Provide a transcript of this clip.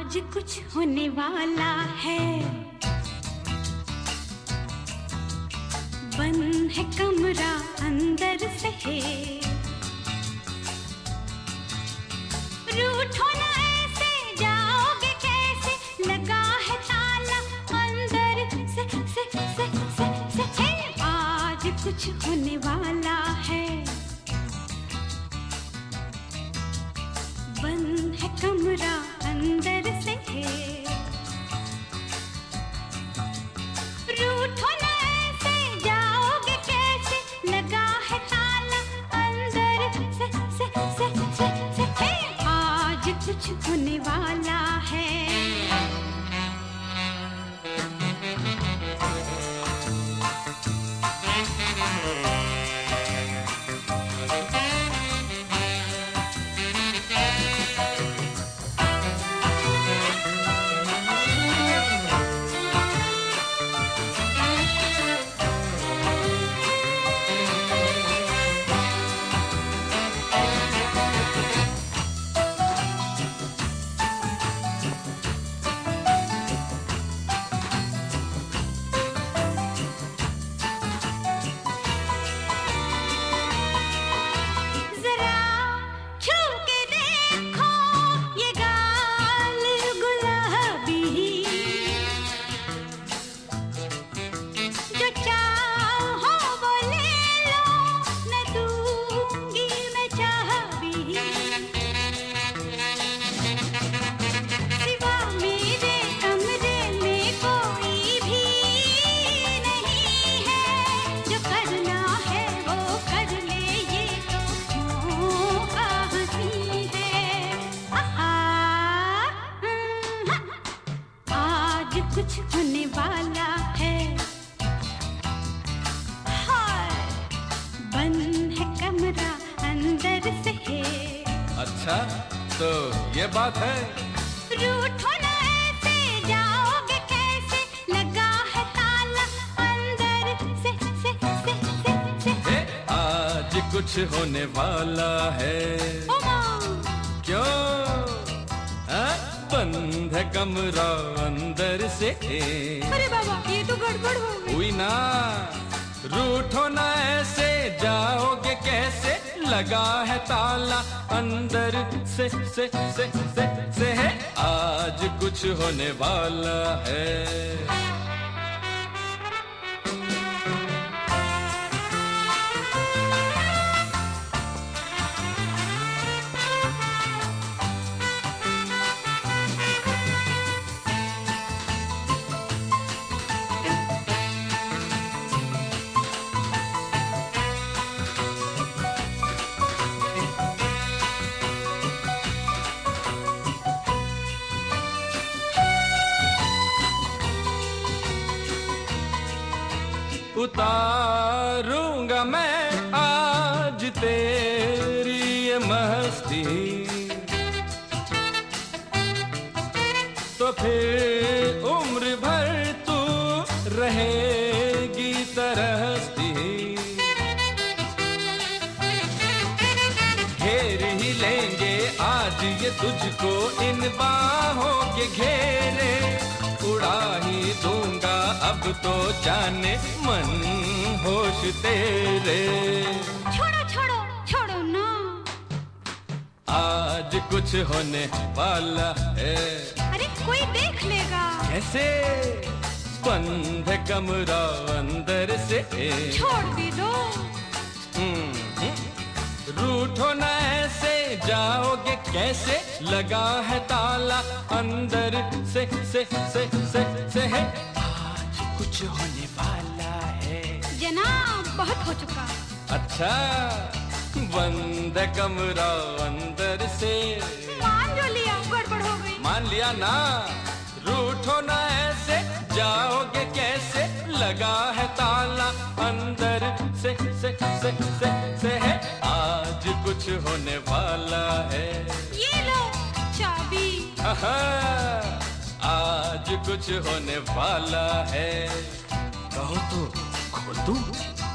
आज कुछ होने वाला है, बंद है कमरा अंदर से है, रूठो ना ऐसे, जाओगे कैसे, लगा है ताला अंदर से आज कुछ होने वाला है, बंद है कमरा अंदर से है, रूठो ना ऐसे, जाओगे कैसे, लगा है ताला अंदर से आज कुछ होने वाला है। कुछ होने वाला है, हाय बंद है कमरा अंदर से है। अच्छा तो ये बात है, रूठो ना ऐसे, जाओगे कैसे, लगा है ताला अंदर से आज कुछ होने वाला है। क्यों बंद है कमरा अंदर से। अरे बाबा ये तो गड़बड़ हो गई। हुई ना, रूठो ना ऐसे, जाओगे कैसे, लगा है ताला अंदर से है आज कुछ होने वाला है। उतारूंगा मैं आज तेरी ये मस्ती, तो फिर उम्र भर तू रहेगी तरसती। घेर ही लेंगे आज ये तुझको इन बाहों के घेरे, उड़ा ही दूंगा अब तो जाने मन होश तेरे। छोड़ो छोड़ो छोड़ो ना, आज कुछ होने वाला है। अरे कोई देख लेगा। कैसे, बंद है कमरा अंदर से। छोड़ भी दो। रूठो ना ऐसे, जाओगे कैसे, लगा है ताला अंदर से है आज कुछ होने वाला है। जनाब बहुत हो चुका। अच्छा बंद है कमरा अंदर से। मान जो लिया, गड़बड़ हो गई। मान लिया ना, रूठो ना ऐसे, जाओगे कैसे, लगा है ताला अंदर से है आज कुछ होने वाला है। ये लो चाबी। आज कुछ होने वाला है। कहो तो खोल दूं?